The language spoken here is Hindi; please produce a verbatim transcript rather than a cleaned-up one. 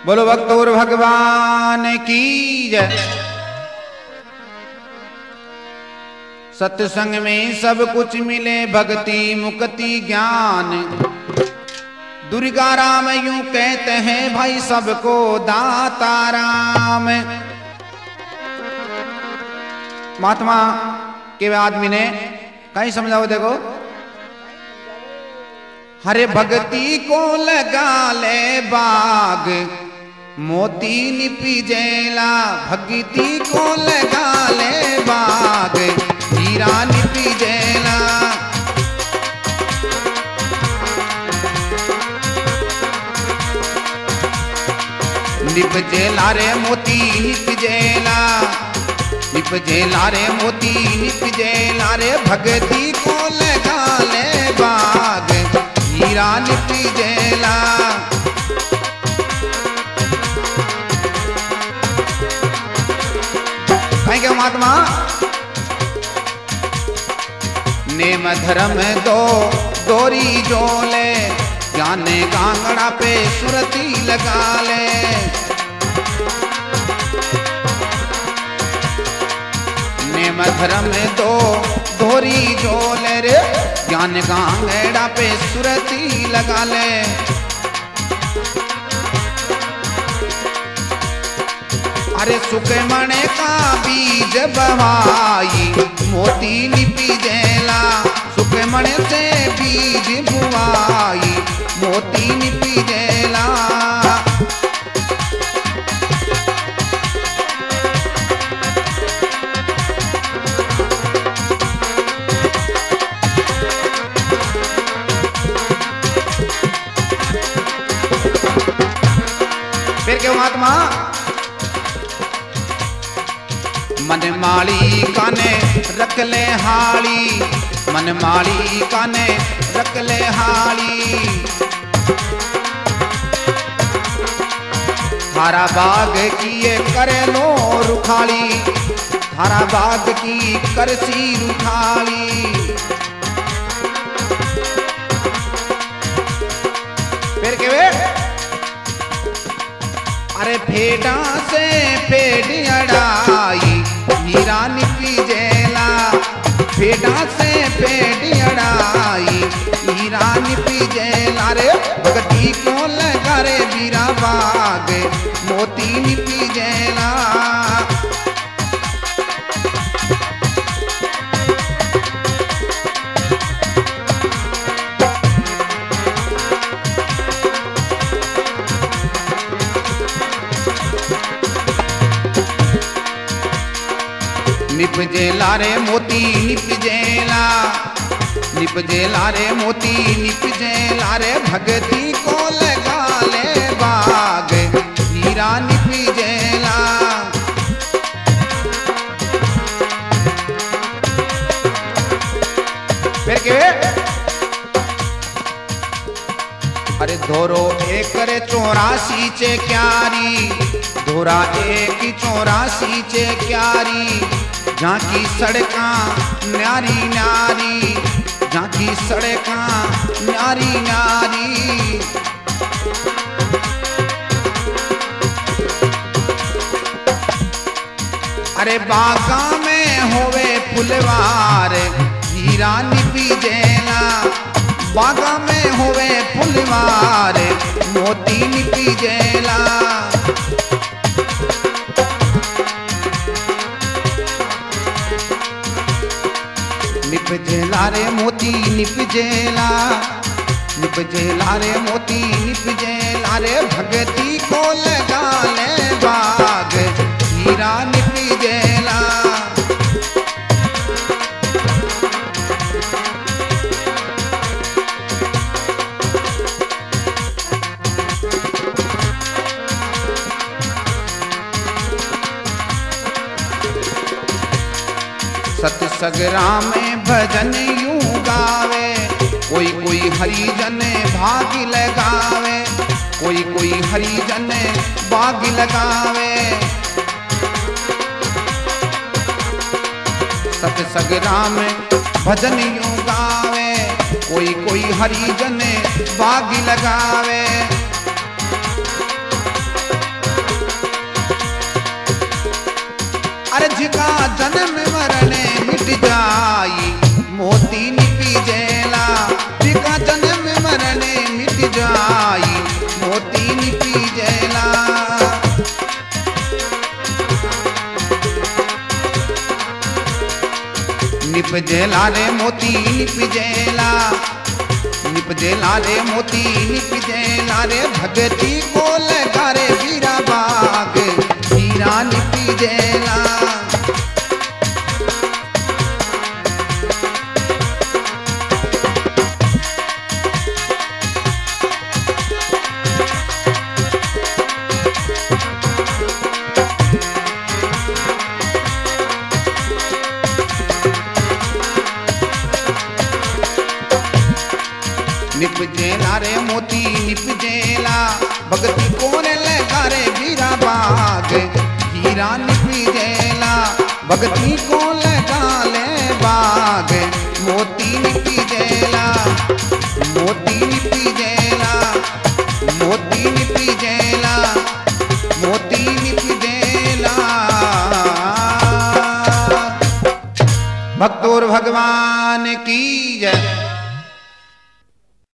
बोलो भक्तोर भगवान की जय। सत्संग में सब कुछ मिले, भक्ति मुक्ति ज्ञान। दुर्गा राम यूं कहते हैं भाई सबको दाता राम। महात्मा के आदमी ने कहीं समझाओ, देखो हरे भक्ति को लगा ले बाग, मोती निपी जेला। भक्ति को लगा ले बाग, हीरा निपी जेला। निप जेला रे मोती निप जेला, निप जेला रे मोती निप जेला रे। भक्ति को लगा ले बाग, हीरा निपी जेला। कहीं क्या महात्मा नेम धर्म दो दोरी जोले, जाने कांगड़ा पे सुरती लगा ले। नेम धर्म दो दोरी जोले रे, ज्ञान कांगड़ा पे सुरती लगा ले। अरे सुखमणे का बीज बवाई, मोती निपी जेला। सुखमणे से बीज बुवाई, मोती निपी जेला। फिर क्यों महात्मा मन माली काने रख ले हाली, मन माली काने रख ले हाली। थारा बाग की ये करे लो रुखाली, थारा बाग की करसी रुखाली। फिर के वे अरे फेडा से फेड अड़ाई, हीरा निपी जेला। फेडा से फेड अड़ाई, हीरा निपी जेला रे। भक्ति को लगा रे बीरा बाग, मोती निपी जेला। निप जेला रे मोती निप जेला, निप जेला रे मोती निप जेला रे। भक्ति को लगा ले बाग, हीरा निप जेला। फिर के अरे धोरो एक रे चौरासी चे क्यारी, धोरा एक चौरासी चे क्यारी। झांकी सड़का न्यारी न्यारी, झांकी सड़का न्यारी न्यारी। अरे बागा में होवे फुलवार, हीरा निपी जेला। बागा में होवे फुलवार, मोती निपी जेला। निप जेला रे मोती निप जेला, निप जेला रे मोती निप जेला रे। भक्ति को लगा ले बाग, हीरा निप जेला। सतसगरा में भजन यूं गावे, कोई कोई हरिजन भाग लगावे। कोई कोई हरिजन बाग लगावे। सतसगरा में भजन यूं गावे, कोई कोई हरिजन बाग लगावे। अरे जिका जन्म मरण मिट जाई मोती निपी जेला जिका जन्म मरण मिट जाई मोती निपी जेला निप जेला रे मोती निप जेला निप जेला रे मोती निप जेला रे भगती को लगा रे वीरा बाग हीरा निपी जेला निप जेला रे मोती निप जेला भगती कोने लगा रे वीरा बाग हीरा निप जेला भगती को लगा ले बाग मोती निप जेला मोती निप जेला मोती निप जेला मोती निप जेला भक्तोर भगवान की जय।